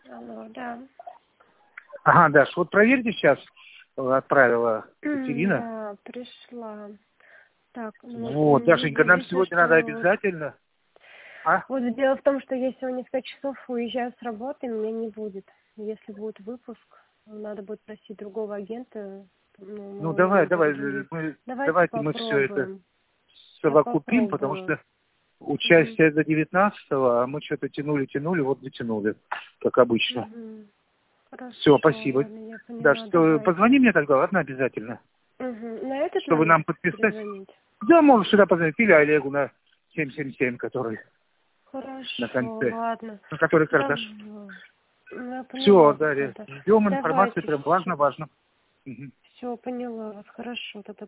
Алло, да. Ага, Даш, вот проверьте сейчас, отправила Екатерина. Да, пришла. Так, ну, Вот, Дашенька, нам единственное, сегодня надо что... обязательно. А? Вот дело в том, что я сегодня в 5 часов уезжаю с работы, меня не будет. Если будет выпуск, надо будет просить другого агента, ну, Ну, моего давай, менеджера давай, звонить. Давайте давайте мы все это попробуем. Я совокупим, потому попробую. что Угу. участие до 19-го, а мы что-то тянули, вот дотянули, как обычно. Угу. Все, Хорошо, спасибо. ладно, я Даш, поняла, позвони давайте. мне тогда, ладно, обязательно, Угу. На этот чтобы номер нам подписать. перезвонить? Да, можешь сюда позвонить, или Олегу на 777, который на Хорошо, конце, ладно. на который Давай. карташ. Ну, я Все, поняла вас Дарья, тогда. ждем информации, Давайте, прям все. важно. Мгм. Все, поняла вас. Хорошо, тогда